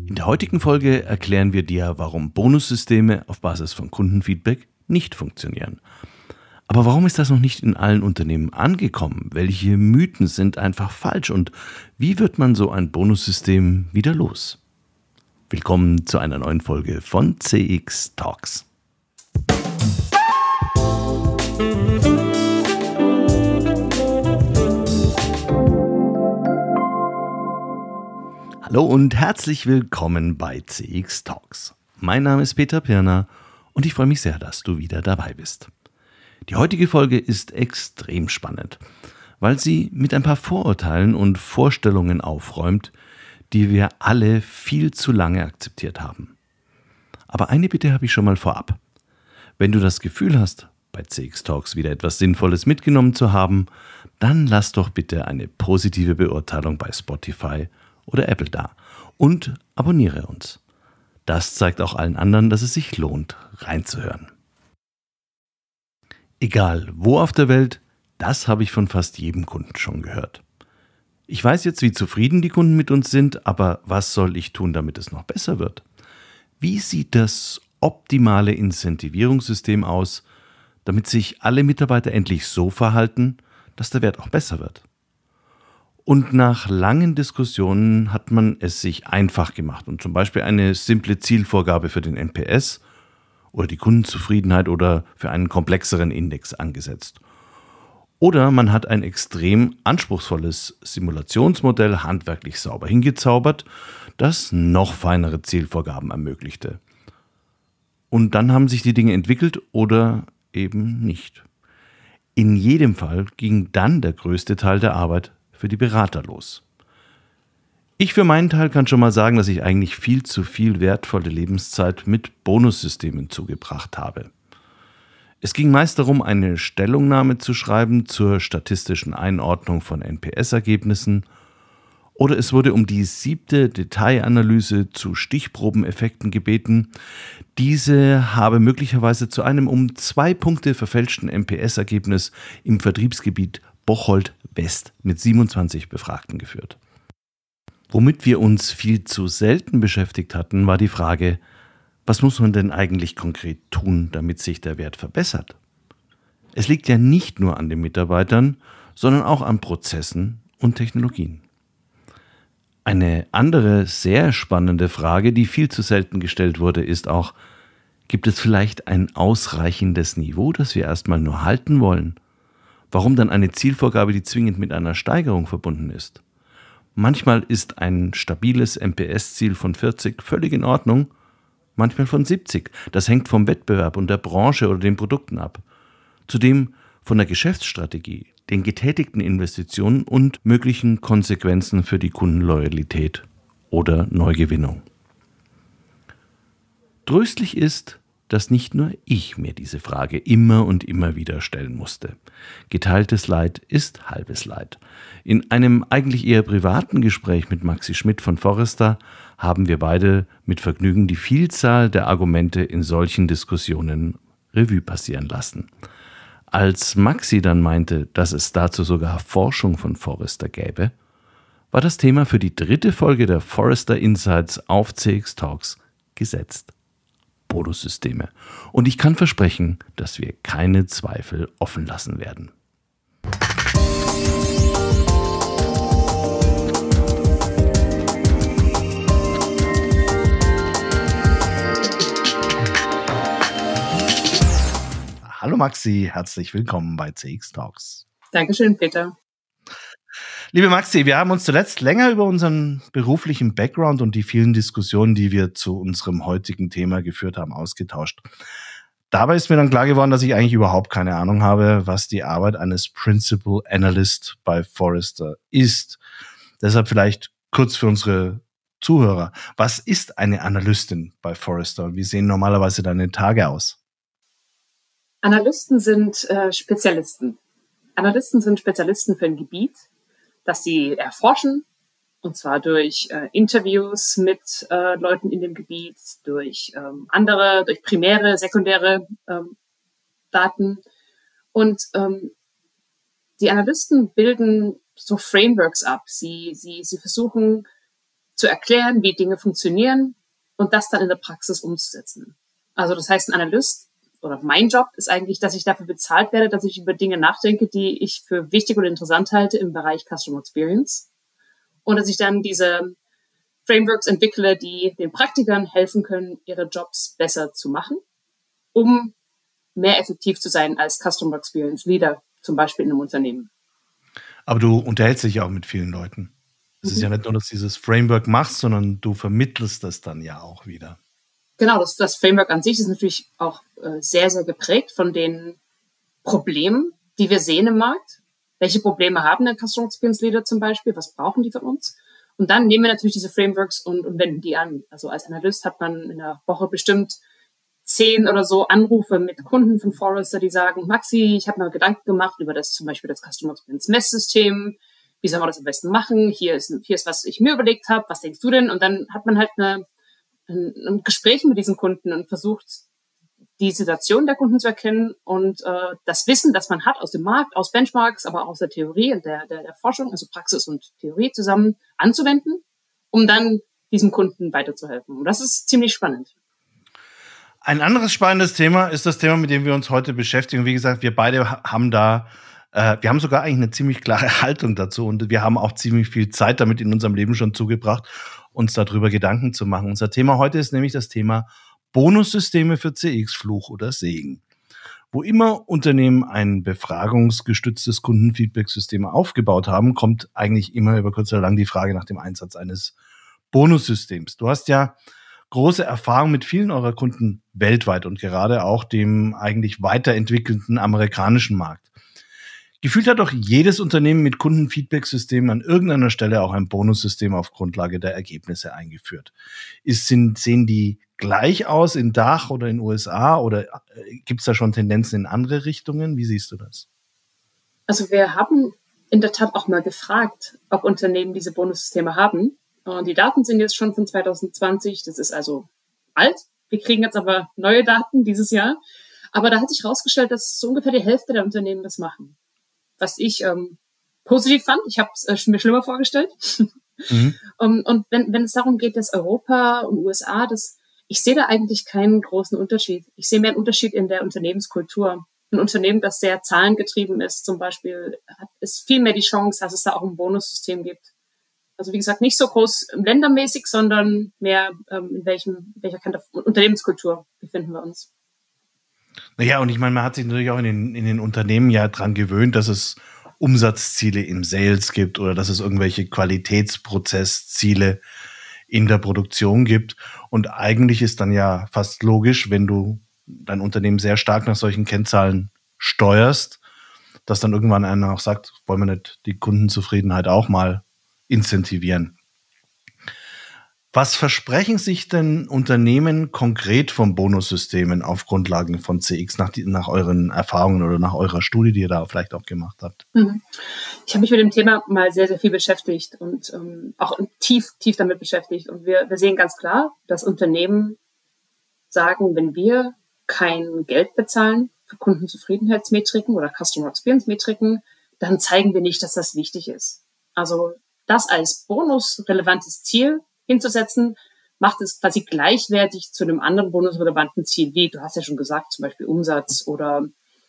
In der heutigen Folge erklären wir dir, warum Bonussysteme auf Basis von Kundenfeedback nicht funktionieren. Aber warum ist das noch nicht in allen Unternehmen angekommen? Welche Mythen sind einfach falsch und wie wird man so ein Bonussystem wieder los? Willkommen zu einer neuen Folge von CX Talks. Hallo und herzlich willkommen bei CX Talks. Mein Name ist Peter Pirner und ich freue mich sehr, dass du wieder dabei bist. Die heutige Folge ist extrem spannend, weil sie mit ein paar Vorurteilen und Vorstellungen aufräumt, die wir alle viel zu lange akzeptiert haben. Aber eine Bitte habe ich schon mal vorab. Wenn du das Gefühl hast, bei CX Talks wieder etwas Sinnvolles mitgenommen zu haben, dann lass doch bitte eine positive Beurteilung bei Spotify oder Apple da und abonniere uns. Das zeigt auch allen anderen, dass es sich lohnt, reinzuhören. Egal wo auf der Welt, das habe ich von fast jedem Kunden schon gehört. Ich weiß jetzt, wie zufrieden die Kunden mit uns sind, aber was soll ich tun, damit es noch besser wird? Wie sieht das optimale Incentivierungssystem aus, damit sich alle Mitarbeiter endlich so verhalten, dass der Wert auch besser wird? Und nach langen Diskussionen hat man es sich einfach gemacht und zum Beispiel eine simple Zielvorgabe für den NPS oder die Kundenzufriedenheit oder für einen komplexeren Index angesetzt. Oder man hat ein extrem anspruchsvolles Simulationsmodell handwerklich sauber hingezaubert, das noch feinere Zielvorgaben ermöglichte. Und dann haben sich die Dinge entwickelt oder eben nicht. In jedem Fall ging dann der größte Teil der Arbeit für die Berater los. Ich für meinen Teil kann schon mal sagen, dass ich eigentlich viel zu viel wertvolle Lebenszeit mit Bonussystemen zugebracht habe. Es ging meist darum, eine Stellungnahme zu schreiben zur statistischen Einordnung von NPS-Ergebnissen oder es wurde um die 7. Detailanalyse zu Stichprobeneffekten gebeten. Diese habe möglicherweise zu einem um 2 Punkte verfälschten NPS-Ergebnis im Vertriebsgebiet Bocholt West mit 27 Befragten geführt. Womit wir uns viel zu selten beschäftigt hatten, war die Frage, was muss man denn eigentlich konkret tun, damit sich der Wert verbessert? Es liegt ja nicht nur an den Mitarbeitern, sondern auch an Prozessen und Technologien. Eine andere sehr spannende Frage, die viel zu selten gestellt wurde, ist auch, gibt es vielleicht ein ausreichendes Niveau, das wir erstmal nur halten wollen? Warum dann eine Zielvorgabe, die zwingend mit einer Steigerung verbunden ist? Manchmal ist ein stabiles NPS-Ziel von 40 völlig in Ordnung, manchmal von 70. Das hängt vom Wettbewerb und der Branche oder den Produkten ab. Zudem von der Geschäftsstrategie, den getätigten Investitionen und möglichen Konsequenzen für die Kundenloyalität oder Neugewinnung. Tröstlich ist, dass nicht nur ich mir diese Frage immer und immer wieder stellen musste. Geteiltes Leid ist halbes Leid. In einem eigentlich eher privaten Gespräch mit Maxi Schmidt von Forrester haben wir beide mit Vergnügen die Vielzahl der Argumente in solchen Diskussionen Revue passieren lassen. Als Maxi dann meinte, dass es dazu sogar Forschung von Forrester gäbe, war das Thema für die 3. Folge der Forrester Insights auf CX Talks gesetzt. Bonussysteme. Und ich kann versprechen, dass wir keine Zweifel offen lassen werden. Hallo Maxi, herzlich willkommen bei CX Talks. Dankeschön, Peter. Liebe Maxi, wir haben uns zuletzt länger über unseren beruflichen Background und die vielen Diskussionen, die wir zu unserem heutigen Thema geführt haben, ausgetauscht. Dabei ist mir dann klar geworden, dass ich eigentlich überhaupt keine Ahnung habe, was die Arbeit eines Principal Analyst bei Forrester ist. Deshalb vielleicht kurz für unsere Zuhörer. Was ist eine Analystin bei Forrester und wie sehen normalerweise deine Tage aus? Analysten sind Spezialisten. Analysten sind Spezialisten für ein Gebiet, das sie erforschen, und zwar durch Interviews mit Leuten in dem Gebiet, durch primäre, sekundäre Daten. Und die Analysten bilden so Frameworks ab. Sie versuchen zu erklären, wie Dinge funktionieren und das dann in der Praxis umzusetzen. Also das heißt, ein Analyst oder mein Job ist eigentlich, dass ich dafür bezahlt werde, dass ich über Dinge nachdenke, die ich für wichtig und interessant halte im Bereich Customer Experience und dass ich dann diese Frameworks entwickle, die den Praktikern helfen können, ihre Jobs besser zu machen, um mehr effektiv zu sein als Customer Experience Leader, zum Beispiel in einem Unternehmen. Aber du unterhältst dich ja auch mit vielen Leuten. Es ist ja nicht nur, dass du dieses Framework machst, sondern du vermittelst das dann ja auch wieder. Genau, das Framework an sich ist natürlich auch sehr, sehr geprägt von den Problemen, die wir sehen im Markt. Welche Probleme haben denn Customer Experience Leader zum Beispiel? Was brauchen die von uns? Und dann nehmen wir natürlich diese Frameworks und wenden die an. Also als Analyst hat man in der Woche bestimmt 10 oder so Anrufe mit Kunden von Forrester, die sagen, Maxi, ich habe mir Gedanken gemacht über das zum Beispiel das Customer Experience Messsystem. Wie soll man das am besten machen? Hier ist, was ich mir überlegt habe. Was denkst du denn? Und dann hat man halt ein Gespräch mit diesen Kunden und versucht, die Situation der Kunden zu erkennen und das Wissen, das man hat aus dem Markt, aus Benchmarks, aber auch aus der Theorie und der Forschung, also Praxis und Theorie zusammen anzuwenden, um dann diesem Kunden weiterzuhelfen. Und das ist ziemlich spannend. Ein anderes spannendes Thema ist das Thema, mit dem wir uns heute beschäftigen. Wie gesagt, wir beide haben wir haben sogar eigentlich eine ziemlich klare Haltung dazu und wir haben auch ziemlich viel Zeit damit in unserem Leben schon zugebracht, uns darüber Gedanken zu machen. Unser Thema heute ist nämlich das Thema Bonussysteme für CX, Fluch oder Segen. Wo immer Unternehmen ein befragungsgestütztes Kundenfeedback-System aufgebaut haben, kommt eigentlich immer über kurz oder lang die Frage nach dem Einsatz eines Bonussystems. Du hast ja große Erfahrung mit vielen eurer Kunden weltweit und gerade auch dem eigentlich weiterentwickelten amerikanischen Markt. Gefühlt hat doch jedes Unternehmen mit Kundenfeedback-Systemen an irgendeiner Stelle auch ein Bonussystem auf Grundlage der Ergebnisse eingeführt. Sehen die gleich aus in Dach oder in USA oder gibt es da schon Tendenzen in andere Richtungen? Wie siehst du das? Also wir haben in der Tat auch mal gefragt, ob Unternehmen diese Bonussysteme haben. Und die Daten sind jetzt schon von 2020, das ist also alt. Wir kriegen jetzt aber neue Daten dieses Jahr. Aber da hat sich herausgestellt, dass so ungefähr die Hälfte der Unternehmen das machen. Was ich positiv fand. Ich habe es mir schlimmer vorgestellt. Mhm. Und wenn es darum geht, dass Europa und USA, ich sehe da eigentlich keinen großen Unterschied. Ich sehe mehr einen Unterschied in der Unternehmenskultur. Ein Unternehmen, das sehr zahlengetrieben ist, zum Beispiel, ist viel mehr die Chance, dass es da auch ein Bonussystem gibt. Also wie gesagt, nicht so groß ländermäßig, sondern mehr in welcher Kante Unternehmenskultur befinden wir uns. Naja, und ich meine, man hat sich natürlich auch in den Unternehmen ja dran gewöhnt, dass es Umsatzziele im Sales gibt oder dass es irgendwelche Qualitätsprozessziele in der Produktion gibt. Und eigentlich ist dann ja fast logisch, wenn du dein Unternehmen sehr stark nach solchen Kennzahlen steuerst, dass dann irgendwann einer auch sagt, wollen wir nicht die Kundenzufriedenheit auch mal incentivieren. Was versprechen sich denn Unternehmen konkret von Bonussystemen auf Grundlagen von CX nach euren Erfahrungen oder nach eurer Studie, die ihr da vielleicht auch gemacht habt? Ich habe mich mit dem Thema mal sehr, sehr viel beschäftigt und auch tief damit beschäftigt. Und wir sehen ganz klar, dass Unternehmen sagen, wenn wir kein Geld bezahlen für Kundenzufriedenheitsmetriken oder Customer Experience Metriken, dann zeigen wir nicht, dass das wichtig ist. Also das als bonusrelevantes Ziel hinzusetzen, macht es quasi gleichwertig zu einem anderen bonusrelevanten Ziel, wie du hast ja schon gesagt, zum Beispiel Umsatz oder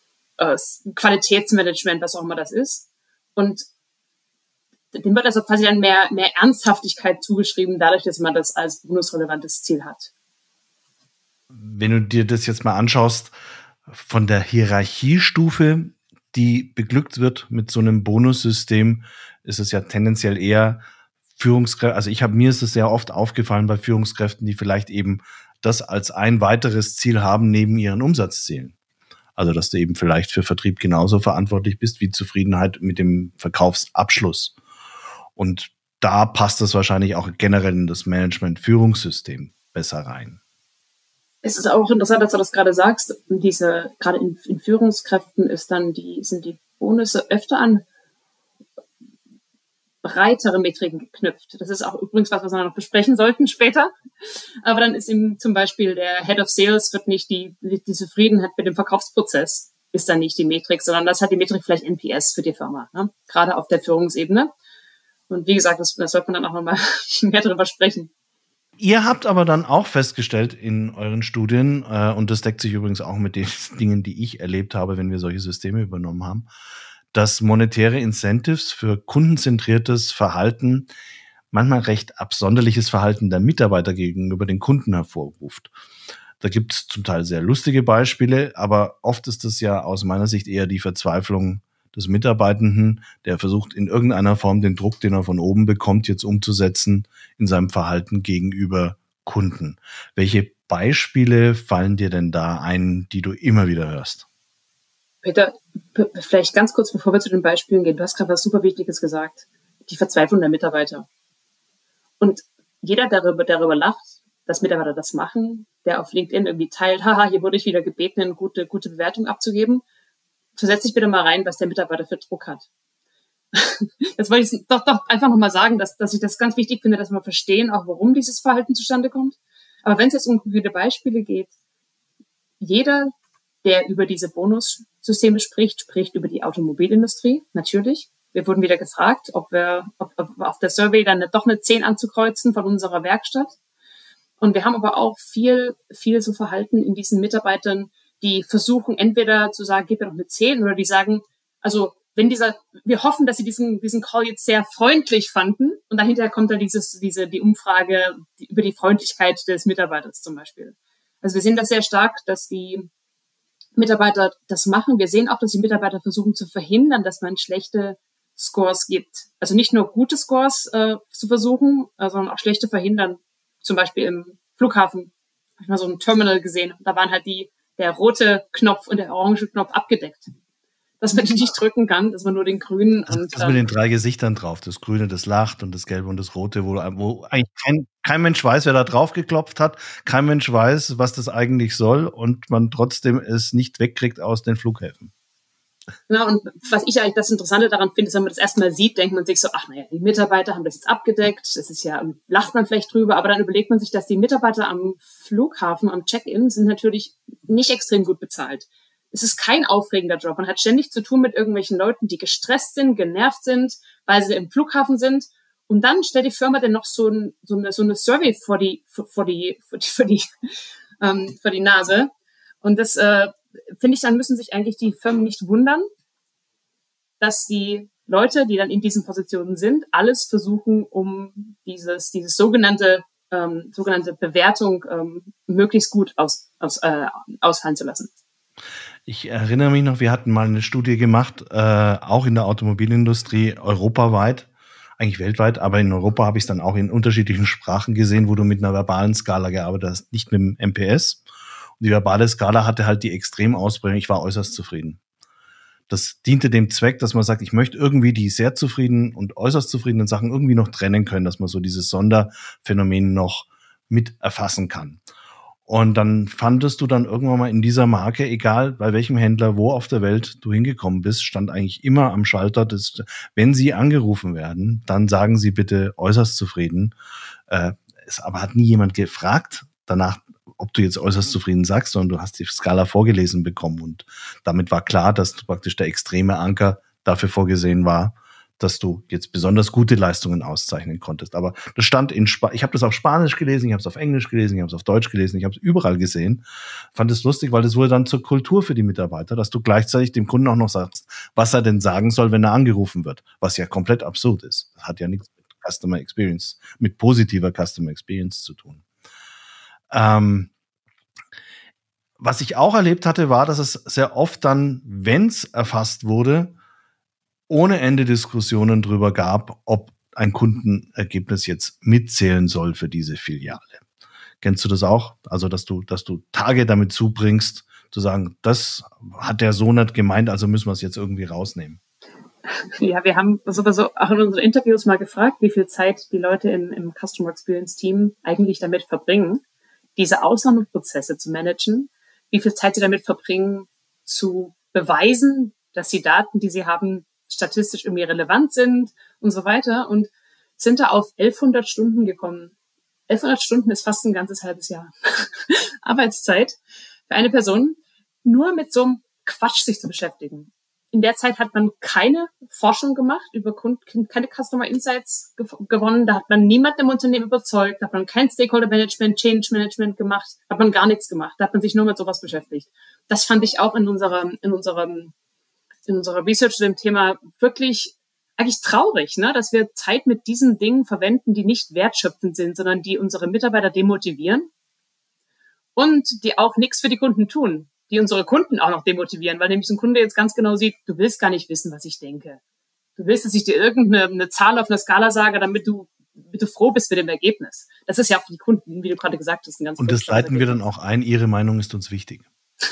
Qualitätsmanagement, was auch immer das ist. Und dem wird also quasi dann mehr Ernsthaftigkeit zugeschrieben, dadurch, dass man das als bonusrelevantes Ziel hat. Wenn du dir das jetzt mal anschaust, von der Hierarchiestufe, die beglückt wird mit so einem Bonussystem, ist es ja tendenziell eher Führungskräfte, also mir ist es sehr oft aufgefallen bei Führungskräften, die vielleicht eben das als ein weiteres Ziel haben neben ihren Umsatzzielen. Also, dass du eben vielleicht für Vertrieb genauso verantwortlich bist wie Zufriedenheit mit dem Verkaufsabschluss. Und da passt es wahrscheinlich auch generell in das Management-Führungssystem besser rein. Es ist auch interessant, dass du das gerade sagst. Gerade in Führungskräften sind die Bonusse öfter an breitere Metriken geknüpft. Das ist auch übrigens was wir noch besprechen sollten später. Aber dann ist eben zum Beispiel der Head of Sales wird nicht die Zufriedenheit mit dem Verkaufsprozess ist dann nicht die Metrik, sondern das hat die Metrik vielleicht NPS für die Firma, ne? Gerade auf der Führungsebene. Und wie gesagt, das sollte man dann auch nochmal mehr darüber sprechen. Ihr habt aber dann auch festgestellt in euren Studien, und das deckt sich übrigens auch mit den Dingen, die ich erlebt habe, wenn wir solche Systeme übernommen haben, dass monetäre Incentives für kundenzentriertes Verhalten manchmal recht absonderliches Verhalten der Mitarbeiter gegenüber den Kunden hervorruft. Da gibt es zum Teil sehr lustige Beispiele, aber oft ist es ja aus meiner Sicht eher die Verzweiflung des Mitarbeitenden, der versucht in irgendeiner Form den Druck, den er von oben bekommt, jetzt umzusetzen in seinem Verhalten gegenüber Kunden. Welche Beispiele fallen dir denn da ein, die du immer wieder hörst? Peter, vielleicht ganz kurz, bevor wir zu den Beispielen gehen. Du hast gerade was super Wichtiges gesagt. Die Verzweiflung der Mitarbeiter. Und jeder, der darüber lacht, dass Mitarbeiter das machen, der auf LinkedIn irgendwie teilt, haha, hier wurde ich wieder gebeten, eine gute Bewertung abzugeben, versetz dich bitte mal rein, was der Mitarbeiter für Druck hat. Das wollte ich doch einfach nochmal sagen, dass ich das ganz wichtig finde, dass wir verstehen, auch warum dieses Verhalten zustande kommt. Aber wenn es jetzt um konkrete Beispiele geht, jeder, der über diese Bonussysteme spricht über die Automobilindustrie, natürlich. Wir wurden wieder gefragt, ob auf der Survey dann doch eine 10 anzukreuzen von unserer Werkstatt. Und wir haben aber auch viel so Verhalten in diesen Mitarbeitern, die versuchen entweder zu sagen, gib mir doch eine 10, oder die sagen, also wir hoffen, dass sie diesen Call jetzt sehr freundlich fanden, und dahinter kommt dann die Umfrage über die Freundlichkeit des Mitarbeiters zum Beispiel. Also wir sehen das sehr stark, dass die Mitarbeiter das machen. Wir sehen auch, dass die Mitarbeiter versuchen zu verhindern, dass man schlechte Scores gibt. Also nicht nur gute Scores zu versuchen, sondern auch schlechte verhindern. Zum Beispiel im Flughafen habe ich mal so ein Terminal gesehen. Da waren halt der rote Knopf und der orange Knopf abgedeckt. Dass man die nicht drücken kann, dass man nur den grünen. Das mit den 3 Gesichtern drauf. Das Grüne, das lacht, und das Gelbe und das Rote, wo eigentlich kein Mensch weiß, wer da drauf geklopft hat. Kein Mensch weiß, was das eigentlich soll, und man trotzdem es nicht wegkriegt aus den Flughäfen. Ja, und was ich eigentlich das Interessante daran finde, ist, wenn man das erstmal sieht, denkt man sich so, ach naja, die Mitarbeiter haben das jetzt abgedeckt, das ist ja, lacht man vielleicht drüber, aber dann überlegt man sich, dass die Mitarbeiter am Flughafen, am Check-in, sind natürlich nicht extrem gut bezahlt. Es ist kein aufregender Job. Man hat ständig zu tun mit irgendwelchen Leuten, die gestresst sind, genervt sind, weil sie im Flughafen sind. Und dann stellt die Firma dann noch so eine Survey vor die Nase. Und das finde ich, dann müssen sich eigentlich die Firmen nicht wundern, dass die Leute, die dann in diesen Positionen sind, alles versuchen, um dieses sogenannte Bewertung möglichst gut ausfallen zu lassen. Ich erinnere mich noch, wir hatten mal eine Studie gemacht, auch in der Automobilindustrie, europaweit, eigentlich weltweit, aber in Europa habe ich es dann auch in unterschiedlichen Sprachen gesehen, wo du mit einer verbalen Skala gearbeitet hast, nicht mit dem MPS. Und die verbale Skala hatte halt die Extremausprägung, ich war äußerst zufrieden. Das diente dem Zweck, dass man sagt, ich möchte irgendwie die sehr zufriedenen und äußerst zufriedenen Sachen irgendwie noch trennen können, dass man so dieses Sonderphänomen noch mit erfassen kann. Und dann fandest du dann irgendwann mal in dieser Marke, egal bei welchem Händler, wo auf der Welt du hingekommen bist, stand eigentlich immer am Schalter, wenn Sie angerufen werden, dann sagen Sie bitte äußerst zufrieden. Es aber hat nie jemand gefragt danach, ob du jetzt äußerst zufrieden sagst, sondern du hast die Skala vorgelesen bekommen. Und damit war klar, dass praktisch der extreme Anker dafür vorgesehen war, dass du jetzt besonders gute Leistungen auszeichnen konntest. Aber das stand ich habe das auf Spanisch gelesen, ich habe es auf Englisch gelesen, ich habe es auf Deutsch gelesen, ich habe es überall gesehen. Fand es lustig, weil das wurde dann zur Kultur für die Mitarbeiter, dass du gleichzeitig dem Kunden auch noch sagst, was er denn sagen soll, wenn er angerufen wird. Was ja komplett absurd ist. Das hat ja nichts mit Customer Experience, mit positiver Customer Experience zu tun. Was ich auch erlebt hatte, war, dass es sehr oft dann, wenn es erfasst wurde, ohne Ende Diskussionen darüber gab, ob ein Kundenergebnis jetzt mitzählen soll für diese Filiale. Kennst du das auch? Also, dass du Tage damit zubringst, zu sagen, das hat der so nicht gemeint, also müssen wir es jetzt irgendwie rausnehmen. Ja, wir haben sowieso auch in unseren Interviews mal gefragt, wie viel Zeit die Leute im Customer Experience Team eigentlich damit verbringen, diese Ausnahmeprozesse zu managen, wie viel Zeit sie damit verbringen, zu beweisen, dass die Daten, die sie haben, statistisch irgendwie relevant sind und so weiter, und sind da auf 1100 Stunden gekommen. 1100 Stunden ist fast ein ganzes halbes Jahr Arbeitszeit für eine Person, nur mit so einem Quatsch sich zu beschäftigen. In der Zeit hat man keine Forschung gemacht über Kunden, keine Customer Insights gewonnen. Da hat man niemanden im Unternehmen überzeugt. Da hat man kein Stakeholder Management, Change Management gemacht. Da hat man gar nichts gemacht. Da hat man sich nur mit sowas beschäftigt. Das fand ich auch in unserer Research zu dem Thema wirklich eigentlich traurig, ne? Dass wir Zeit mit diesen Dingen verwenden, die nicht wertschöpfend sind, sondern die unsere Mitarbeiter demotivieren und die auch nichts für die Kunden tun, die unsere Kunden auch noch demotivieren, weil nämlich so ein Kunde jetzt ganz genau sieht, du willst gar nicht wissen, was ich denke. Du willst, dass ich dir irgendeine Zahl auf einer Skala sage, damit du froh bist mit dem Ergebnis. Das ist ja auch für die Kunden, wie du gerade gesagt hast, ein ganz Und das leiten wir dann auch ein, Ihre Meinung ist uns wichtig.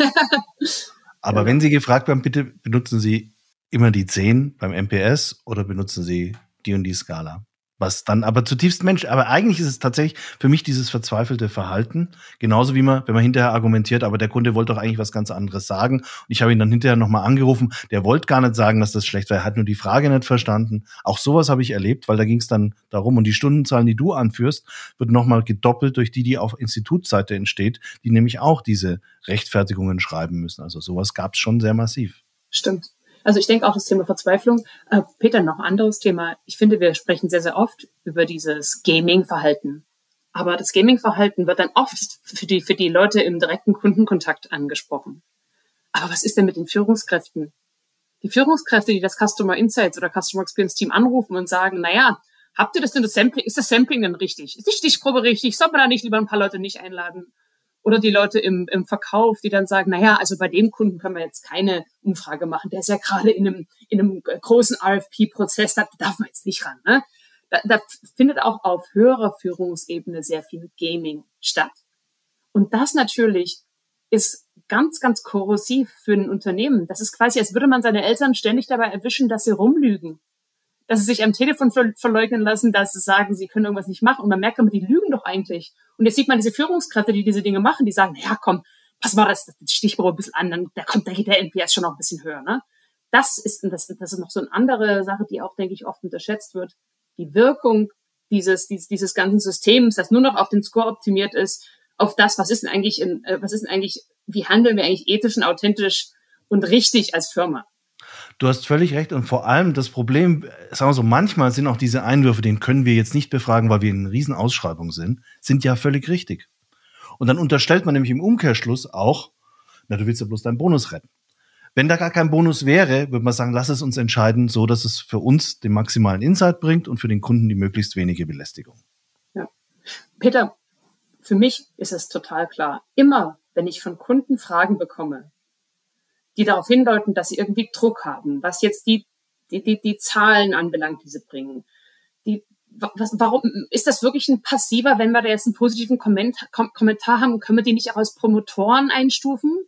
Aber wenn Sie gefragt werden, bitte benutzen Sie immer die 10 beim MPS oder benutzen Sie die und die Skala. Was dann aber zutiefst menschlich, aber eigentlich ist es tatsächlich für mich dieses verzweifelte Verhalten, genauso wie wenn man hinterher argumentiert, aber der Kunde wollte doch eigentlich was ganz anderes sagen. Und ich habe ihn dann hinterher nochmal angerufen, der wollte gar nicht sagen, dass das schlecht war, er hat nur die Frage nicht verstanden. Auch sowas habe ich erlebt, weil da ging es dann darum, und die Stundenzahlen, die du anführst, wird nochmal gedoppelt durch die auf Institutsseite entsteht, die nämlich auch diese Rechtfertigungen schreiben müssen. Also sowas gab es schon sehr massiv. Stimmt. Also ich denke auch das Thema Verzweiflung. Peter, noch ein anderes Thema. Ich finde, wir sprechen sehr, sehr oft über dieses Gaming-Verhalten. Aber das Gaming-Verhalten wird dann oft für die Leute im direkten Kundenkontakt angesprochen. Aber was ist denn mit den Führungskräften? Die Führungskräfte, die das Customer Insights oder Customer Experience Team anrufen und sagen, naja, habt ihr das denn das Sampling? Ist das Sampling denn richtig? Ist die Stichprobe richtig? Soll man da nicht lieber ein paar Leute nicht einladen? Oder die Leute im Verkauf, die dann sagen, naja, also bei dem Kunden können wir jetzt keine Umfrage machen. Der ist ja gerade in einem großen RFP-Prozess, da darf man jetzt nicht ran. Ne? Da findet auch auf höherer Führungsebene sehr viel Gaming statt. Und das natürlich ist ganz, ganz korrosiv für ein Unternehmen. Das ist quasi, als würde man seine Eltern ständig dabei erwischen, dass sie rumlügen. Dass sie sich am Telefon verleugnen lassen, dass sie sagen, sie können irgendwas nicht machen. Und man merkt, die lügen doch eigentlich. Und jetzt sieht man diese Führungskräfte, die diese Dinge machen, die sagen, ja komm, pass mal das Stichprobe ein bisschen an, dann da geht der NPS schon noch ein bisschen höher. Ne? Das ist noch so eine andere Sache, die auch, denke ich, oft unterschätzt wird. Die Wirkung dieses ganzen Systems, das nur noch auf den Score optimiert ist, auf das, wie handeln wir eigentlich ethisch und authentisch und richtig als Firma. Du hast völlig recht und vor allem das Problem, sagen wir so, manchmal sind auch diese Einwürfe, den können wir jetzt nicht befragen, weil wir in einer Riesenausschreibung sind ja völlig richtig. Und dann unterstellt man nämlich im Umkehrschluss auch, na, du willst ja bloß deinen Bonus retten. Wenn da gar kein Bonus wäre, würde man sagen, lass es uns entscheiden, so dass es für uns den maximalen Insight bringt und für den Kunden die möglichst wenige Belästigung. Ja. Peter, für mich ist es total klar. Immer, wenn ich von Kunden Fragen bekomme, die darauf hindeuten, dass sie irgendwie Druck haben, was jetzt die Zahlen anbelangt, die sie bringen. Warum ist das wirklich ein passiver, wenn wir da jetzt einen positiven Kommentar haben, können wir die nicht auch als Promotoren einstufen?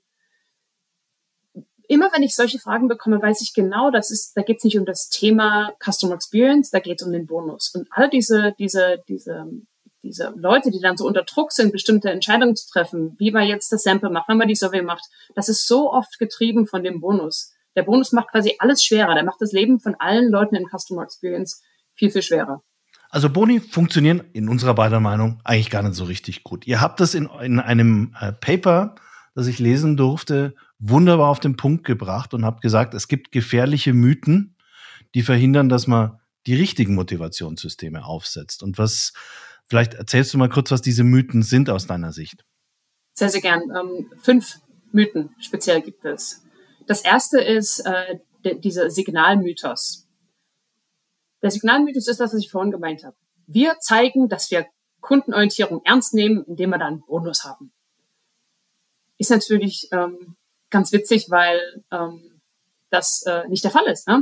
Immer wenn ich solche Fragen bekomme, weiß ich genau, da geht es nicht um das Thema Customer Experience, da geht es um den Bonus. Und all diese Leute, die dann so unter Druck sind, bestimmte Entscheidungen zu treffen, wie man jetzt das Sample macht, wenn man die Survey macht, das ist so oft getrieben von dem Bonus. Der Bonus macht quasi alles schwerer. Der macht das Leben von allen Leuten in Customer Experience viel, viel schwerer. Also Boni funktionieren in unserer beider Meinung eigentlich gar nicht so richtig gut. Ihr habt das in einem Paper, das ich lesen durfte, wunderbar auf den Punkt gebracht und habt gesagt, es gibt gefährliche Mythen, die verhindern, dass man die richtigen Motivationssysteme aufsetzt. Und vielleicht erzählst du mal kurz, was diese Mythen sind aus deiner Sicht. Sehr, sehr gern. 5 Mythen speziell gibt es. Das erste ist dieser Signalmythos. Der Signalmythos ist das, was ich vorhin gemeint habe. Wir zeigen, dass wir Kundenorientierung ernst nehmen, indem wir da einen Bonus haben. Ist natürlich ganz witzig, weil das nicht der Fall ist. Ne?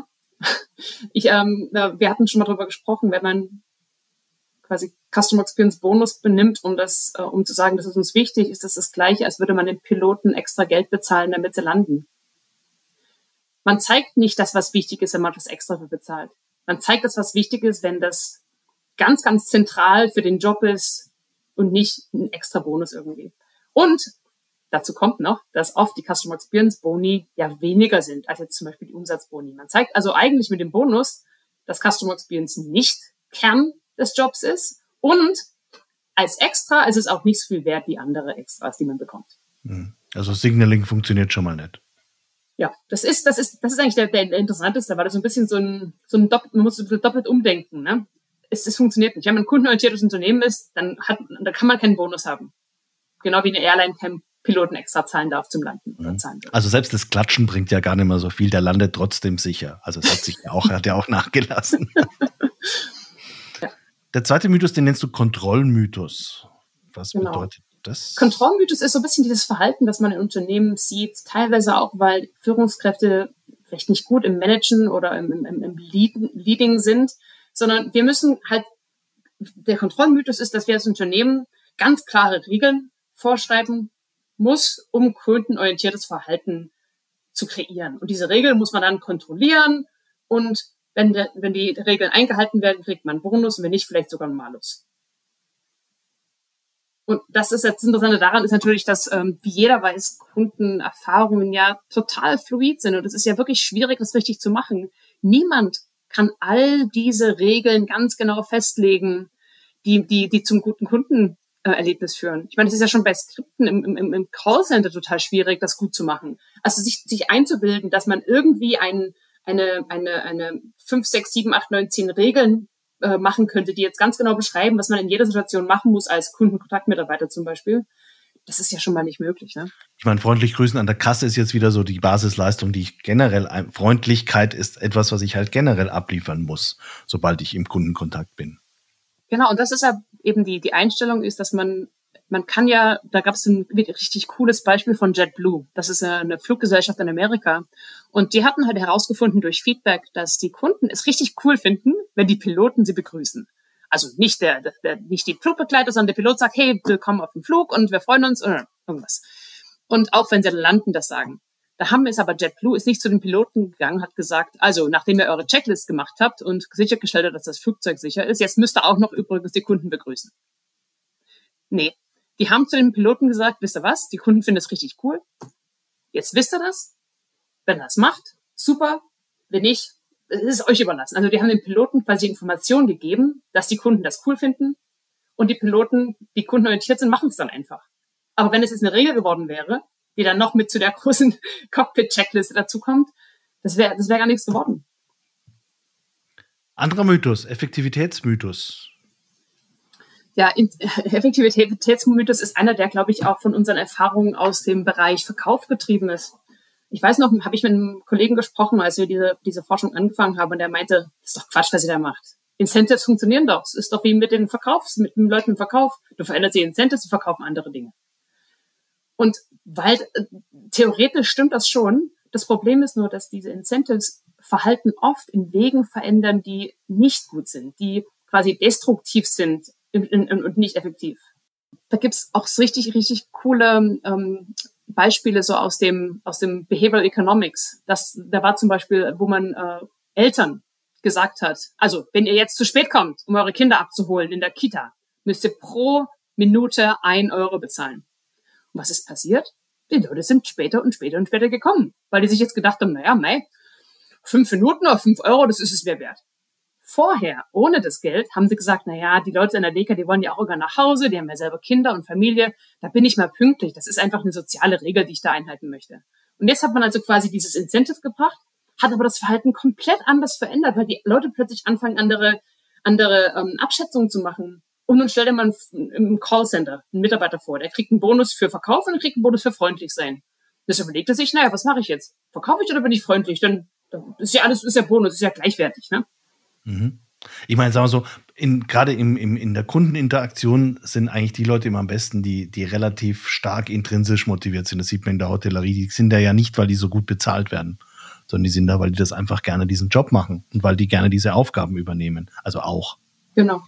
Wir hatten schon mal darüber gesprochen, wenn man quasi Customer Experience Bonus benimmt, um zu sagen, das ist uns wichtig, ist das Gleiche, als würde man den Piloten extra Geld bezahlen, damit sie landen. Man zeigt nicht das, was wichtig ist, wenn man was extra für bezahlt. Man zeigt das, was wichtig ist, wenn das ganz, ganz zentral für den Job ist und nicht ein extra Bonus irgendwie. Und dazu kommt noch, dass oft die Customer Experience Boni ja weniger sind als jetzt zum Beispiel die Umsatzboni. Man zeigt also eigentlich mit dem Bonus, dass Customer Experience nicht Kern des Jobs ist und als Extra ist es auch nicht so viel wert wie andere Extras, die man bekommt. Also Signaling funktioniert schon mal nicht. Ja, das ist eigentlich der interessanteste, weil das so ein bisschen man muss so doppelt umdenken, ne? Es funktioniert nicht. Wenn man ein kundenorientiertes Unternehmen ist, dann kann man keinen Bonus haben. Genau wie eine Airline keinen Piloten extra zahlen darf zum Landen oder zahlen will. Also selbst das Klatschen bringt ja gar nicht mehr so viel, der landet trotzdem sicher. Also es hat ja auch nachgelassen. Ja. Der zweite Mythos, den nennst du Kontrollmythos. Was Genau. bedeutet das? Kontrollmythos ist so ein bisschen dieses Verhalten, das man in Unternehmen sieht, teilweise auch, weil Führungskräfte vielleicht nicht gut im Managen oder im Leading sind, sondern wir müssen halt, der Kontrollmythos ist, dass wir als Unternehmen ganz klare Regeln vorschreiben muss, um kundenorientiertes Verhalten zu kreieren. Und diese Regeln muss man dann kontrollieren und wenn die Regeln eingehalten werden, kriegt man einen Bonus und wenn nicht, vielleicht sogar einen Malus. Und das ist jetzt das Interessante daran, ist natürlich, dass, wie jeder weiß, Kundenerfahrungen ja total fluid sind. Und es ist ja wirklich schwierig, das richtig zu machen. Niemand kann all diese Regeln ganz genau festlegen, die zum guten Kundenerlebnis führen. Ich meine, es ist ja schon bei Skripten im Callcenter total schwierig, das gut zu machen. Also sich einzubilden, dass man irgendwie eine 5, 6, 7, 8, 9, 10 Regeln machen könnte, die jetzt ganz genau beschreiben, was man in jeder Situation machen muss als Kundenkontaktmitarbeiter zum Beispiel. Das ist ja schon mal nicht möglich, ne? Ich meine, freundlich grüßen an der Kasse ist jetzt wieder so die Basisleistung, die ich generell, Freundlichkeit ist etwas, was ich halt generell abliefern muss, sobald ich im Kundenkontakt bin. Genau, und das ist ja eben die Einstellung ist, dass man kann ja, da gab es ein richtig cooles Beispiel von JetBlue. Das ist eine Fluggesellschaft in Amerika. Und die hatten halt herausgefunden durch Feedback, dass die Kunden es richtig cool finden, wenn die Piloten sie begrüßen. Also nicht nicht die Flugbegleiter, sondern der Pilot sagt, hey, willkommen auf dem Flug und wir freuen uns oder irgendwas. Und auch wenn sie landen, das sagen. Da haben es aber JetBlue ist nicht zu den Piloten gegangen, hat gesagt, also nachdem ihr eure Checklist gemacht habt und sichergestellt habt, dass das Flugzeug sicher ist, jetzt müsst ihr auch noch übrigens die Kunden begrüßen. Nee. Die haben zu den Piloten gesagt, wisst ihr was, die Kunden finden das richtig cool. Jetzt wisst ihr das. Wenn ihr das macht, super. Wenn nicht, es ist euch überlassen. Also die haben den Piloten quasi Informationen gegeben, dass die Kunden das cool finden. Und die Piloten, die kundenorientiert sind, machen es dann einfach. Aber wenn es jetzt eine Regel geworden wäre, die dann noch mit zu der großen Cockpit-Checkliste dazukommt, das wäre gar nichts geworden. Anderer Mythos, Effektivitätsmythos. Ja, Effektivitätsmythos ist einer, der, glaube ich, auch von unseren Erfahrungen aus dem Bereich Verkauf getrieben ist. Ich weiß noch, habe ich mit einem Kollegen gesprochen, als wir diese Forschung angefangen haben, und der meinte, das ist doch Quatsch, was ihr da macht. Incentives funktionieren doch. Es ist doch wie mit den Leuten im Verkauf. Du veränderst die Incentives, du verkaufen andere Dinge. Und weil theoretisch stimmt das schon. Das Problem ist nur, dass diese Incentives Verhalten oft in Wegen verändern, die nicht gut sind, die quasi destruktiv sind und nicht effektiv. Da gibt's auch so richtig, richtig coole Beispiele so aus dem Behavioral Economics. Da war zum Beispiel, wo man Eltern gesagt hat, also wenn ihr jetzt zu spät kommt, um eure Kinder abzuholen in der Kita, müsst ihr pro Minute 1 Euro bezahlen. Und was ist passiert? Die Leute sind später und später und später gekommen, weil die sich jetzt gedacht haben, naja, 5 Minuten oder 5 Euro, das ist es mir wert. Vorher, ohne das Geld, haben sie gesagt, naja, die Leute in der Deka, die wollen ja auch irgendwann nach Hause, die haben ja selber Kinder und Familie, da bin ich mal pünktlich. Das ist einfach eine soziale Regel, die ich da einhalten möchte. Und jetzt hat man also quasi dieses Incentive gebracht, hat aber das Verhalten komplett anders verändert, weil die Leute plötzlich anfangen, andere Abschätzungen zu machen. Und nun stell dir mal im Callcenter einen Mitarbeiter vor, der kriegt einen Bonus für Verkauf und der kriegt einen Bonus für freundlich sein. Das überlegt er sich, naja, was mache ich jetzt? Verkaufe ich oder bin ich freundlich? Dann ist ja alles, ist ja Bonus, ist ja gleichwertig, ne? Ich meine, sagen wir so, gerade in der Kundeninteraktion sind eigentlich die Leute immer am besten, die relativ stark intrinsisch motiviert sind. Das sieht man in der Hotellerie. Die sind da ja nicht, weil die so gut bezahlt werden, sondern die sind da, weil die das einfach gerne diesen Job machen und weil die gerne diese Aufgaben übernehmen. Also auch. Genau.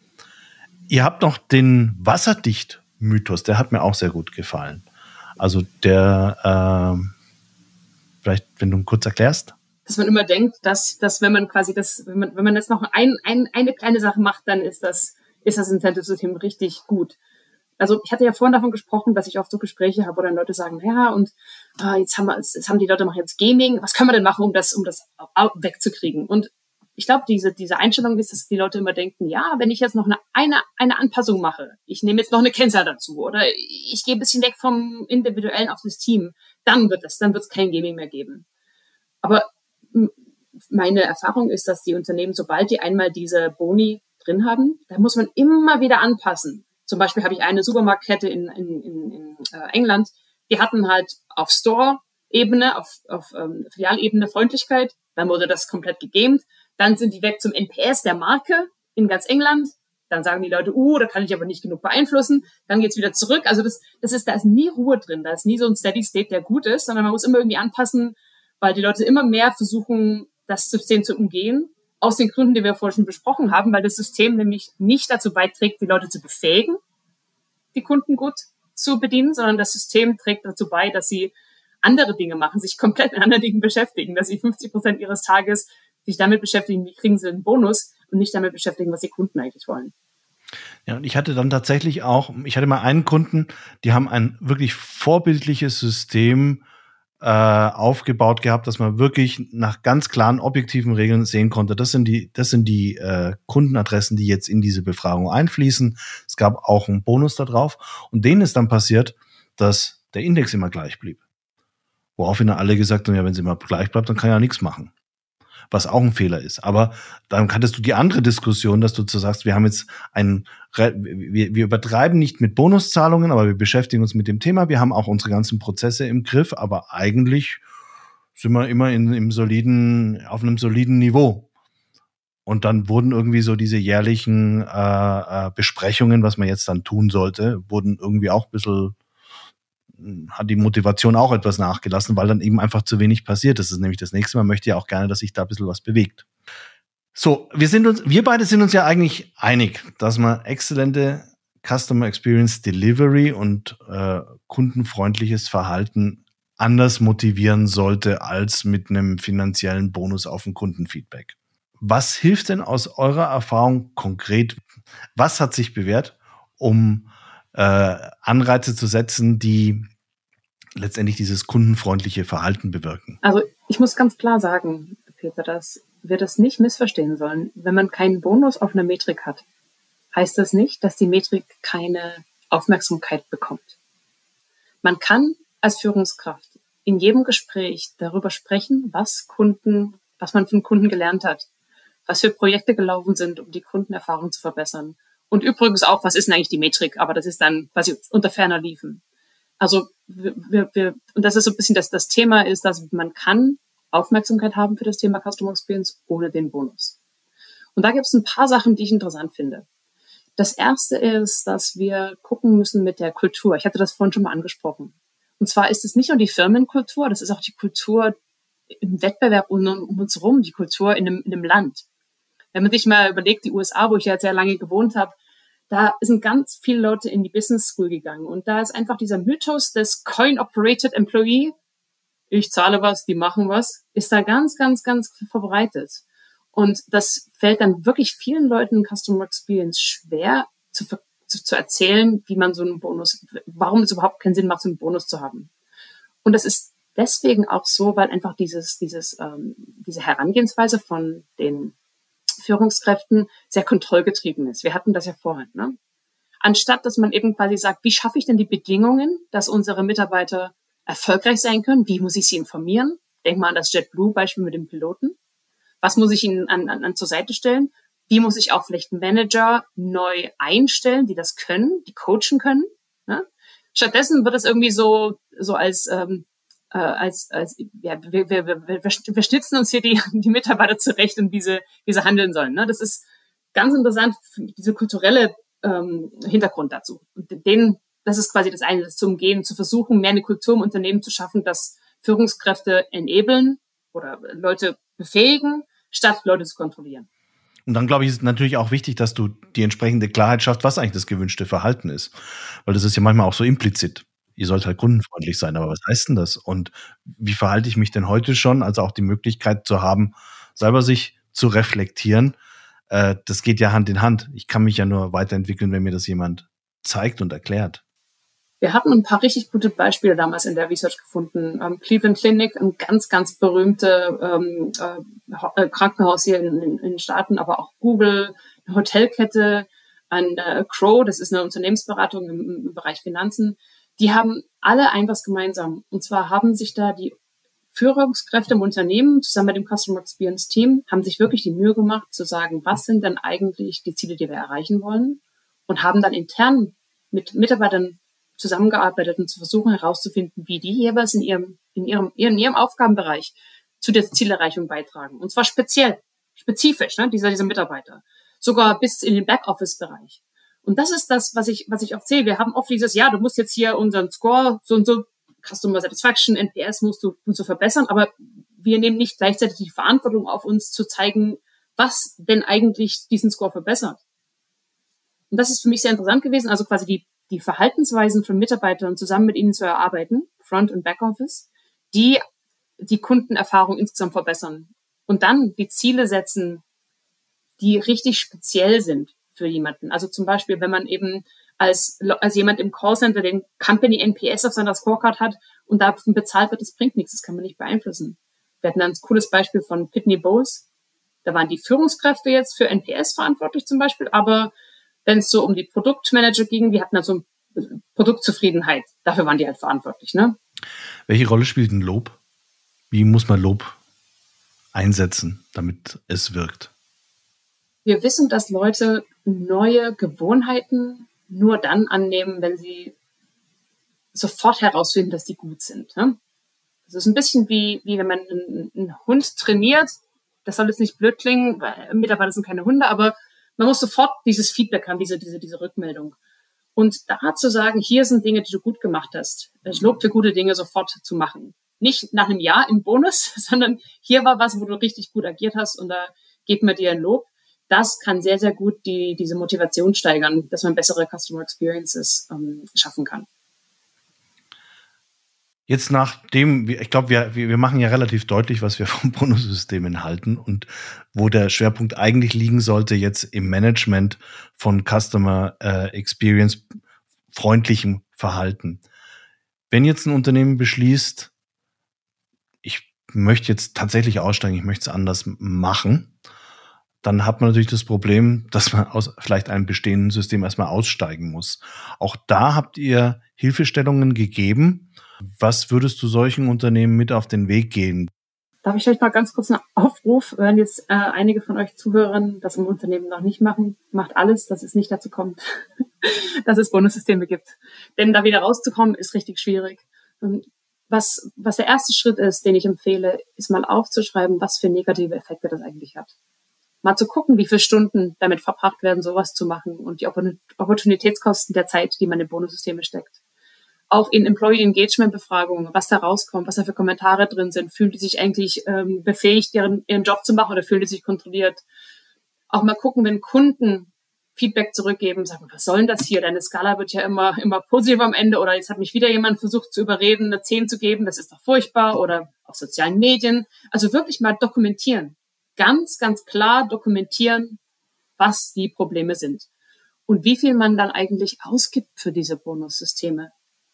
Ihr habt noch den Wasserdicht-Mythos, der hat mir auch sehr gut gefallen. Also der, vielleicht, wenn du ihn kurz erklärst. Dass man immer denkt, dass wenn man quasi wenn man jetzt noch eine kleine Sache macht, dann ist das Incentive-System richtig gut. Also ich hatte ja vorhin davon gesprochen, dass ich oft so Gespräche habe, wo dann Leute sagen, ja, und jetzt haben die Leute machen jetzt Gaming, was können wir denn machen, um das wegzukriegen? Und ich glaube, diese Einstellung ist, dass die Leute immer denken, ja, wenn ich jetzt noch eine Anpassung mache, ich nehme jetzt noch eine Kennzahl dazu oder ich gehe ein bisschen weg vom Individuellen auf das Team, dann wird es kein Gaming mehr geben. Aber meine Erfahrung ist, dass die Unternehmen, sobald die einmal diese Boni drin haben, da muss man immer wieder anpassen. Zum Beispiel habe ich eine Supermarktkette in England, die hatten halt auf Store-Ebene, auf Filialebene Freundlichkeit, dann wurde das komplett gegamed, dann sind die weg zum NPS der Marke in ganz England, dann sagen die Leute, da kann ich aber nicht genug beeinflussen, dann geht's wieder zurück. Also da ist nie Ruhe drin, da ist nie so ein Steady State, der gut ist, sondern man muss immer irgendwie anpassen, weil die Leute immer mehr versuchen, das System zu umgehen, aus den Gründen, die wir vorhin schon besprochen haben, weil das System nämlich nicht dazu beiträgt, die Leute zu befähigen, die Kunden gut zu bedienen, sondern das System trägt dazu bei, dass sie andere Dinge machen, sich komplett mit anderen Dingen beschäftigen, dass sie 50% ihres Tages sich damit beschäftigen, wie kriegen sie einen Bonus und nicht damit beschäftigen, was die Kunden eigentlich wollen. Ja, und ich hatte mal einen Kunden, die haben ein wirklich vorbildliches System aufgebaut gehabt, dass man wirklich nach ganz klaren objektiven Regeln sehen konnte. Das sind die Kundenadressen, die jetzt in diese Befragung einfließen. Es gab auch einen Bonus da drauf. Und denen ist dann passiert, dass der Index immer gleich blieb. Woraufhin alle gesagt haben, ja, wenn es immer gleich bleibt, dann kann ja nichts machen. Was auch ein Fehler ist. Aber dann hattest du die andere Diskussion, dass du sagst, wir haben jetzt wir übertreiben nicht mit Bonuszahlungen, aber wir beschäftigen uns mit dem Thema. Wir haben auch unsere ganzen Prozesse im Griff, aber eigentlich sind wir immer auf einem soliden Niveau. Und dann wurden irgendwie so diese jährlichen Besprechungen, was man jetzt dann tun sollte, wurden irgendwie auch ein bisschen, hat die Motivation auch etwas nachgelassen, weil dann eben einfach zu wenig passiert. Das ist nämlich das nächste. Man möchte ja auch gerne, dass sich da ein bisschen was bewegt. So, wir beide sind uns ja eigentlich einig, dass man exzellente Customer Experience Delivery und kundenfreundliches Verhalten anders motivieren sollte als mit einem finanziellen Bonus auf ein Kundenfeedback. Was hilft denn aus eurer Erfahrung konkret? Was hat sich bewährt, um Anreize zu setzen, die letztendlich dieses kundenfreundliche Verhalten bewirken? Also ich muss ganz klar sagen, Peter, dass wir das nicht missverstehen sollen. Wenn man keinen Bonus auf einer Metrik hat, heißt das nicht, dass die Metrik keine Aufmerksamkeit bekommt. Man kann als Führungskraft in jedem Gespräch darüber sprechen, was man von Kunden gelernt hat, was für Projekte gelaufen sind, um die Kundenerfahrung zu verbessern. Und übrigens auch, was ist denn eigentlich die Metrik? Aber das ist dann quasi unter ferner Liefen. Also und das ist so ein bisschen das Thema ist, dass man kann Aufmerksamkeit haben für das Thema Customer Experience ohne den Bonus. Und da gibt es ein paar Sachen, die ich interessant finde. Das erste ist, dass wir gucken müssen mit der Kultur. Ich hatte das vorhin schon mal angesprochen. Und zwar ist es nicht nur die Firmenkultur, das ist auch die Kultur im Wettbewerb um uns herum, die Kultur in einem Land. Wenn man sich mal überlegt, die USA, wo ich ja sehr lange gewohnt habe, da sind ganz viele Leute in die Business School gegangen. Und da ist einfach dieser Mythos des Coin-Operated Employee, ich zahle was, die machen was, ist da ganz, ganz, ganz verbreitet. Und das fällt dann wirklich vielen Leuten in Customer Experience schwer zu erzählen, wie man so einen Bonus, warum es überhaupt keinen Sinn macht, so einen Bonus zu haben. Und das ist deswegen auch so, weil einfach diese Herangehensweise von den Führungskräften sehr kontrollgetrieben ist. Wir hatten das ja vorhin, ne? Anstatt, dass man eben quasi sagt, wie schaffe ich denn die Bedingungen, dass unsere Mitarbeiter erfolgreich sein können? Wie muss ich sie informieren? Denk mal an das JetBlue-Beispiel mit dem Piloten. Was muss ich ihnen an zur Seite stellen? Wie muss ich auch vielleicht Manager neu einstellen, die das können, die coachen können? Ne? Stattdessen wird es irgendwie so als wir schnitzen uns hier die Mitarbeiter zurecht und wie sie handeln sollen. Ne? Das ist ganz interessant, diese kulturelle Hintergrund dazu. Und das ist quasi das eine, das zu umgehen, zu versuchen, mehr eine Kultur im Unternehmen zu schaffen, dass Führungskräfte enablen oder Leute befähigen, statt Leute zu kontrollieren. Und dann, glaube ich, ist es natürlich auch wichtig, dass du die entsprechende Klarheit schaffst, was eigentlich das gewünschte Verhalten ist. Weil das ist ja manchmal auch so implizit. Ihr sollt halt kundenfreundlich sein, aber was heißt denn das? Und wie verhalte ich mich denn heute schon? Also auch die Möglichkeit zu haben, selber sich zu reflektieren. Das geht ja Hand in Hand. Ich kann mich ja nur weiterentwickeln, wenn mir das jemand zeigt und erklärt. Wir hatten ein paar richtig gute Beispiele damals in der Research gefunden. Cleveland Clinic, ein ganz, ganz berühmte Krankenhaus hier in den Staaten, aber auch Google, eine Hotelkette, ein Crow, das ist eine Unternehmensberatung im Bereich Finanzen. die haben alle ein was gemeinsam. Und zwar haben sich da die Führungskräfte im Unternehmen zusammen mit dem Customer Experience Team haben sich wirklich die Mühe gemacht zu sagen, was sind denn eigentlich die Ziele, die wir erreichen wollen, und haben dann intern mit Mitarbeitern zusammengearbeitet und zu versuchen herauszufinden, wie die jeweils in ihrem Aufgabenbereich zu der Zielerreichung beitragen. Und zwar spezifisch, ne, dieser Mitarbeiter. Sogar bis in den Backoffice-Bereich. Und das ist das, was ich oft sehe. Wir haben oft dieses, ja, du musst jetzt hier unseren Score, so und so, Customer Satisfaction, NPS musst du verbessern, aber wir nehmen nicht gleichzeitig die Verantwortung auf uns zu zeigen, was denn eigentlich diesen Score verbessert. Und das ist für mich sehr interessant gewesen, also quasi die Verhaltensweisen von Mitarbeitern zusammen mit ihnen zu erarbeiten, Front- und Backoffice, die Kundenerfahrung insgesamt verbessern. Und dann die Ziele setzen, die richtig speziell sind für jemanden. Also zum Beispiel, wenn man eben als jemand im Callcenter den Company NPS auf seiner Scorecard hat und davon bezahlt wird, das bringt nichts, das kann man nicht beeinflussen. Wir hatten ein cooles Beispiel von Pitney Bowes. Da waren die Führungskräfte jetzt für NPS verantwortlich zum Beispiel, aber wenn es so um die Produktmanager ging, die hatten also Produktzufriedenheit. Dafür waren die halt verantwortlich, ne? Welche Rolle spielt ein Lob? Wie muss man Lob einsetzen, damit es wirkt? Wir wissen, dass Leute neue Gewohnheiten nur dann annehmen, wenn sie sofort herausfinden, dass die gut sind. Ne? Das ist ein bisschen wie wenn man einen Hund trainiert. Das soll jetzt nicht blöd klingen, weil Mitarbeiter sind keine Hunde, aber man muss sofort dieses Feedback haben, diese Rückmeldung. Und da zu sagen, hier sind Dinge, die du gut gemacht hast. Ich lobe für gute Dinge sofort zu machen. Nicht nach einem Jahr im Bonus, sondern hier war was, wo du richtig gut agiert hast und da geben wir dir ein Lob. Das kann sehr, sehr gut diese Motivation steigern, dass man bessere Customer Experiences schaffen kann. Jetzt nachdem, ich glaube, wir machen ja relativ deutlich, was wir vom Bonussystemen halten und wo der Schwerpunkt eigentlich liegen sollte, jetzt im Management von Customer Experience freundlichem Verhalten. Wenn jetzt ein Unternehmen beschließt, ich möchte jetzt tatsächlich aussteigen, ich möchte es anders machen, dann hat man natürlich das Problem, dass man aus vielleicht einem bestehenden System erstmal aussteigen muss. Auch da habt ihr Hilfestellungen gegeben. Was würdest du solchen Unternehmen mit auf den Weg gehen? Darf ich vielleicht mal ganz kurz einen Aufruf, wenn jetzt einige von euch Zuhörern das im Unternehmen noch nicht machen, macht alles, dass es nicht dazu kommt, dass es Bonussysteme gibt. Denn da wieder rauszukommen, ist richtig schwierig. Was der erste Schritt ist, den ich empfehle, ist mal aufzuschreiben, was für negative Effekte das eigentlich hat. Mal zu gucken, wie viele Stunden damit verbracht werden, sowas zu machen und die Opportunitätskosten der Zeit, die man in Bonussysteme steckt. Auch in Employee Engagement Befragungen, was da rauskommt, was da für Kommentare drin sind, fühlen die sich eigentlich befähigt, ihren Job zu machen oder fühlen die sich kontrolliert? Auch mal gucken, wenn Kunden Feedback zurückgeben, sagen, was soll denn das hier? Deine Skala wird ja immer positiv am Ende oder jetzt hat mich wieder jemand versucht zu überreden, eine 10 zu geben, das ist doch furchtbar, oder auf sozialen Medien. Also wirklich mal dokumentieren. Ganz, ganz klar dokumentieren, was die Probleme sind und wie viel man dann eigentlich ausgibt für diese Bonussysteme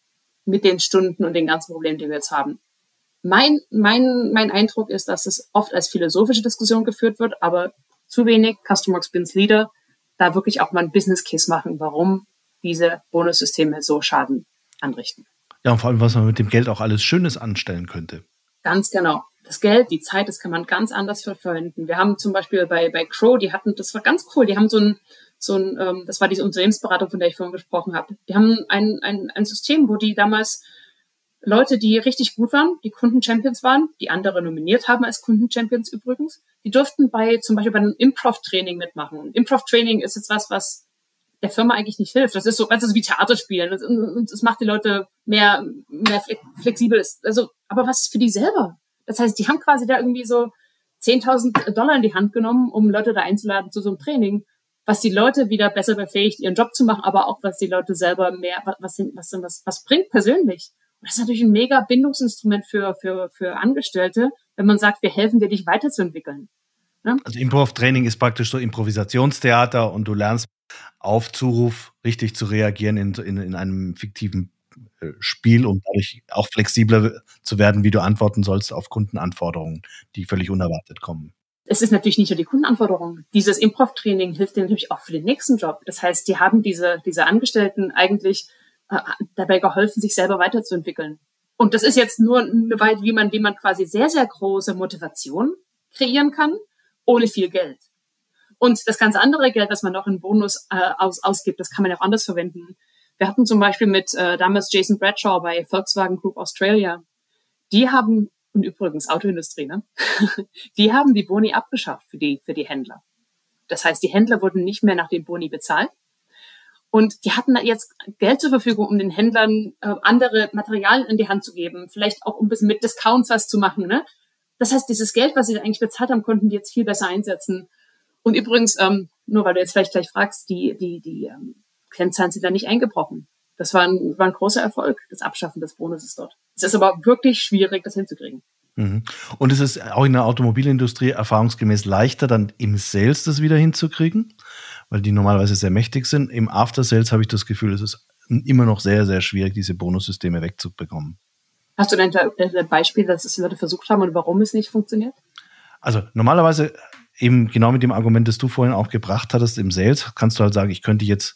mit den Stunden und den ganzen Problemen, die wir jetzt haben. Mein Eindruck ist, dass es oft als philosophische Diskussion geführt wird, aber zu wenig Customer Experience Leader da wirklich auch mal einen Business Case machen, warum diese Bonussysteme so Schaden anrichten. Ja, und vor allem, was man mit dem Geld auch alles Schönes anstellen könnte. Ganz genau. Das Geld, die Zeit, das kann man ganz anders verwenden. Wir haben zum Beispiel bei Crow, das war ganz cool, die haben das war diese Unternehmensberatung, von der ich vorhin gesprochen habe. Die haben ein System, wo die damals Leute, die richtig gut waren, die Kunden-Champions waren, die andere nominiert haben als Kunden-Champions übrigens, die durften zum Beispiel bei einem Improv-Training mitmachen. Und Improv-Training ist jetzt was der Firma eigentlich nicht hilft. Das ist so wie Theaterspielen. Und es macht die Leute mehr flexibel. Also, aber was für die selber? Das heißt, die haben quasi da irgendwie so $10.000 in die Hand genommen, um Leute da einzuladen zu so einem Training, was die Leute wieder besser befähigt, ihren Job zu machen, aber auch, was die Leute selber mehr, was bringt persönlich. Und das ist natürlich ein mega Bindungsinstrument für Angestellte, wenn man sagt, wir helfen dir, dich weiterzuentwickeln. Ja? Also Improv-Training ist praktisch so Improvisationstheater und du lernst auf Zuruf richtig zu reagieren in einem fiktiven Spiel, um dadurch auch flexibler zu werden, wie du antworten sollst auf Kundenanforderungen, die völlig unerwartet kommen. Es ist natürlich nicht nur die Kundenanforderung. Dieses Improv-Training hilft dir natürlich auch für den nächsten Job. Das heißt, die haben diese Angestellten eigentlich dabei geholfen, sich selber weiterzuentwickeln. Und das ist jetzt nur eine Weise, wie man quasi sehr, sehr große Motivation kreieren kann, ohne viel Geld. Und das ganze andere Geld, was man noch in Bonus ausgibt, das kann man ja auch anders verwenden. Wir hatten zum Beispiel mit damals Jason Bradshaw bei Volkswagen Group Australia. Die haben, und übrigens Autoindustrie, ne? Die haben die Boni abgeschafft für die Händler. Das heißt, die Händler wurden nicht mehr nach den Boni bezahlt. Und die hatten jetzt Geld zur Verfügung, um den Händlern andere Materialien in die Hand zu geben, vielleicht auch um ein bisschen mit Discounts was zu machen. Ne? Das heißt, dieses Geld, was sie eigentlich bezahlt haben, konnten die jetzt viel besser einsetzen. Und übrigens, nur weil du jetzt vielleicht gleich fragst, die Kennzahlen sind da nicht eingebrochen. Das war ein großer Erfolg, das Abschaffen des Bonuses dort. Es ist aber wirklich schwierig, das hinzukriegen. Und es ist auch in der Automobilindustrie erfahrungsgemäß leichter, dann im Sales das wieder hinzukriegen, weil die normalerweise sehr mächtig sind. Im After-Sales habe ich das Gefühl, es ist immer noch sehr, sehr schwierig, diese Bonussysteme wegzubekommen. Hast du denn ein Beispiel, dass es Leute versucht haben und warum es nicht funktioniert? Also normalerweise eben genau mit dem Argument, das du vorhin auch gebracht hattest, im Sales kannst du halt sagen, ich könnte jetzt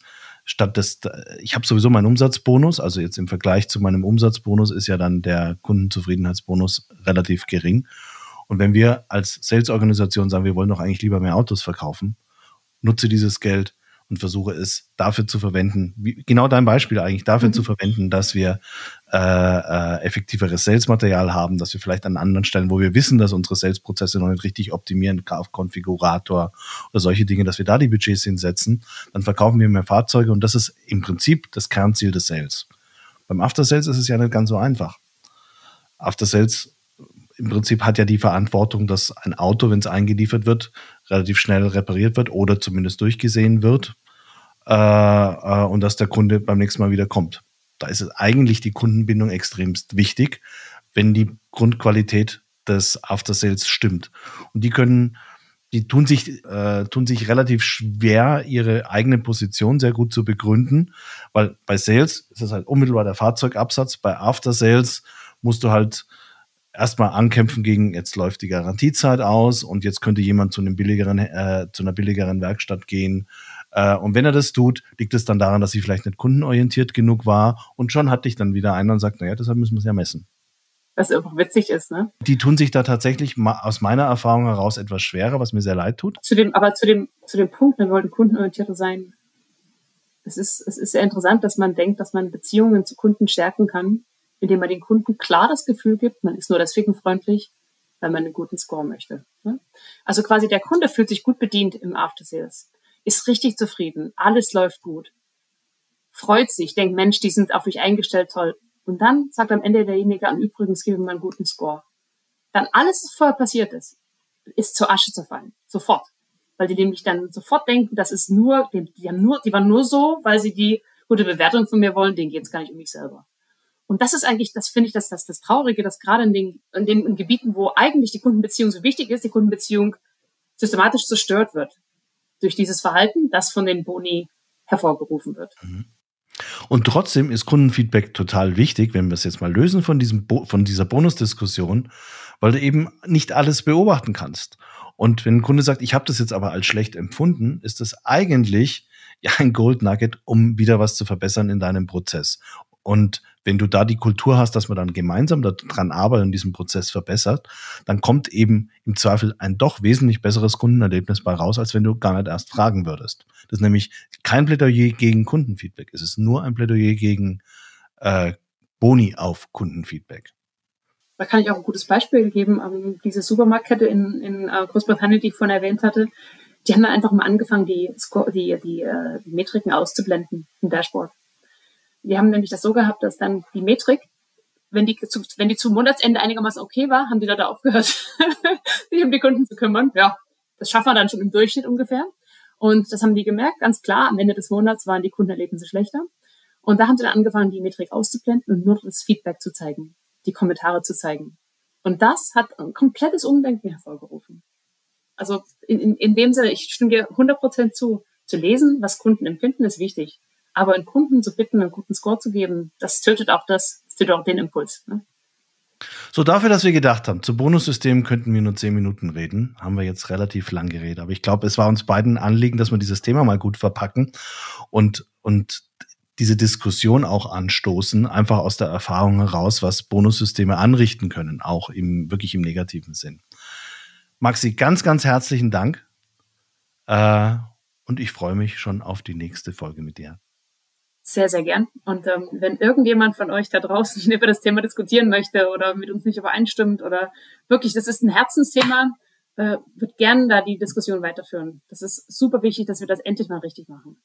ich habe sowieso meinen Umsatzbonus, also jetzt im Vergleich zu meinem Umsatzbonus ist ja dann der Kundenzufriedenheitsbonus relativ gering. Und wenn wir als Sales-Organisation sagen, wir wollen doch eigentlich lieber mehr Autos verkaufen, nutze dieses Geld und versuche es dafür zu verwenden, genau dein Beispiel eigentlich, dafür zu verwenden, dass wir effektiveres Sales-Material haben, dass wir vielleicht an anderen Stellen, wo wir wissen, dass unsere Sales-Prozesse noch nicht richtig optimieren, Konfigurator oder solche Dinge, dass wir da die Budgets hinsetzen, dann verkaufen wir mehr Fahrzeuge und das ist im Prinzip das Kernziel des Sales. Beim After-Sales ist es ja nicht ganz so einfach. After-Sales im Prinzip hat ja die Verantwortung, dass ein Auto, wenn es eingeliefert wird, relativ schnell repariert wird oder zumindest durchgesehen wird und dass der Kunde beim nächsten Mal wieder kommt. Da ist es eigentlich die Kundenbindung extremst wichtig, wenn die Grundqualität des After-Sales stimmt. Und die tun sich relativ schwer, ihre eigene Position sehr gut zu begründen, weil bei Sales ist es halt unmittelbar der Fahrzeugabsatz, bei After-Sales musst du halt erstmal ankämpfen gegen, jetzt läuft die Garantiezeit aus und jetzt könnte jemand zu einer billigeren Werkstatt gehen. Und wenn er das tut, liegt es dann daran, dass sie vielleicht nicht kundenorientiert genug war und schon hat dich dann wieder einer und sagt, naja, deshalb müssen wir es ja messen. Was einfach witzig ist, ne? Die tun sich da tatsächlich aus meiner Erfahrung heraus etwas schwerer, was mir sehr leid tut. Zu dem Punkt, wir wollten kundenorientierter sein. Es ist sehr interessant, dass man denkt, dass man Beziehungen zu Kunden stärken kann, indem man den Kunden klar das Gefühl gibt, man ist nur deswegen freundlich, weil man einen guten Score möchte. Ne? Also quasi der Kunde fühlt sich gut bedient im After Sales. Ist richtig zufrieden, alles läuft gut, freut sich, denkt, Mensch, die sind auf mich eingestellt, toll. Und dann sagt am Ende derjenige, übrigens gebe mir einen guten Score. Dann alles, was vorher passiert ist zur Asche zerfallen, sofort. Weil die nämlich dann sofort denken, das ist die waren nur so, weil sie die gute Bewertung von mir wollen, denen geht es gar nicht um mich selber. Und das ist eigentlich, das finde ich, das Traurige, dass gerade in den Gebieten, wo eigentlich die Kundenbeziehung so wichtig ist, die Kundenbeziehung systematisch zerstört wird. Durch dieses Verhalten, das von den Boni hervorgerufen wird. Und trotzdem ist Kundenfeedback total wichtig, wenn wir es jetzt mal lösen von dieser Bonusdiskussion, weil du eben nicht alles beobachten kannst. Und wenn ein Kunde sagt, ich habe das jetzt aber als schlecht empfunden, ist das eigentlich ja ein Gold Nugget, um wieder was zu verbessern in deinem Prozess. Und wenn du da die Kultur hast, dass man dann gemeinsam daran arbeitet und diesen Prozess verbessert, dann kommt eben im Zweifel ein doch wesentlich besseres Kundenerlebnis bei raus, als wenn du gar nicht erst fragen würdest. Das ist nämlich kein Plädoyer gegen Kundenfeedback. Es ist nur ein Plädoyer gegen Boni auf Kundenfeedback. Da kann ich auch ein gutes Beispiel geben. Diese Supermarktkette in Großbritannien, die ich vorhin erwähnt hatte, die haben dann einfach mal angefangen, die Metriken auszublenden im Dashboard. Die haben nämlich das so gehabt, dass dann die Metrik, wenn die zu Monatsende einigermaßen okay war, haben die Leute aufgehört, sich um die Kunden zu kümmern. Ja, das schaffen wir dann schon im Durchschnitt ungefähr. Und das haben die gemerkt, ganz klar, am Ende des Monats waren die Kundenerlebnisse schlechter. Und da haben sie dann angefangen, die Metrik auszublenden und nur das Feedback zu zeigen, die Kommentare zu zeigen. Und das hat ein komplettes Umdenken hervorgerufen. Also in dem Sinne, ich stimme dir 100% zu lesen, was Kunden empfinden, ist wichtig. Aber einen Kunden zu bitten, einen guten Score zu geben, das tötet auch den Impuls. Ne? So, dafür, dass wir gedacht haben, zu Bonussystemen könnten wir nur 10 Minuten reden, haben wir jetzt relativ lang geredet. Aber ich glaube, es war uns beiden ein Anliegen, dass wir dieses Thema mal gut verpacken und diese Diskussion auch anstoßen, einfach aus der Erfahrung heraus, was Bonussysteme anrichten können, auch wirklich im negativen Sinn. Maxi, ganz, ganz herzlichen Dank. Und ich freue mich schon auf die nächste Folge mit dir. Sehr, sehr gern. Und wenn irgendjemand von euch da draußen über das Thema diskutieren möchte oder mit uns nicht übereinstimmt oder wirklich, das ist ein Herzensthema, würde gerne da die Diskussion weiterführen. Das ist super wichtig, dass wir das endlich mal richtig machen.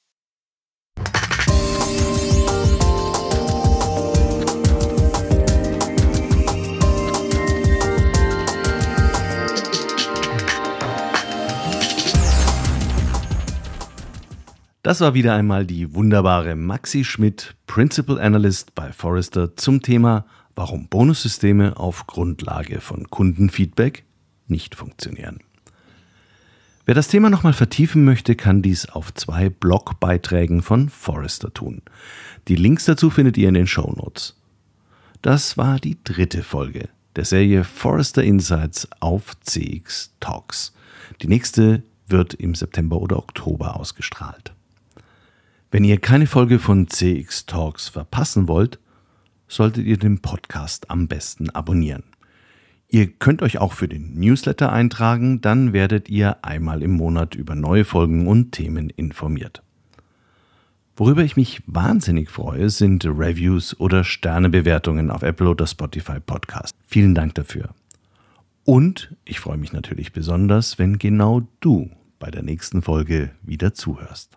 Das war wieder einmal die wunderbare Maxi Schmidt, Principal Analyst bei Forrester zum Thema, warum Bonussysteme auf Grundlage von Kundenfeedback nicht funktionieren. Wer das Thema nochmal vertiefen möchte, kann dies auf 2 Blogbeiträgen von Forrester tun. Die Links dazu findet ihr in den Shownotes. Das war die 3. Folge der Serie Forrester Insights auf CX Talks. Die nächste wird im September oder Oktober ausgestrahlt. Wenn ihr keine Folge von CX Talks verpassen wollt, solltet ihr den Podcast am besten abonnieren. Ihr könnt euch auch für den Newsletter eintragen, dann werdet ihr einmal im Monat über neue Folgen und Themen informiert. Worüber ich mich wahnsinnig freue, sind Reviews oder Sternebewertungen auf Apple oder Spotify Podcast. Vielen Dank dafür. Und ich freue mich natürlich besonders, wenn genau du bei der nächsten Folge wieder zuhörst.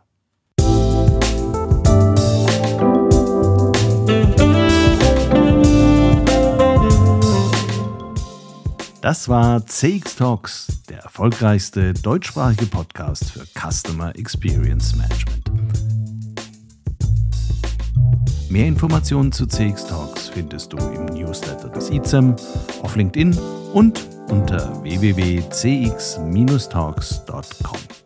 Das war CX Talks, der erfolgreichste deutschsprachige Podcast für Customer Experience Management. Mehr Informationen zu CX Talks findest du im Newsletter des ICEM, auf LinkedIn und unter www.cx-talks.com.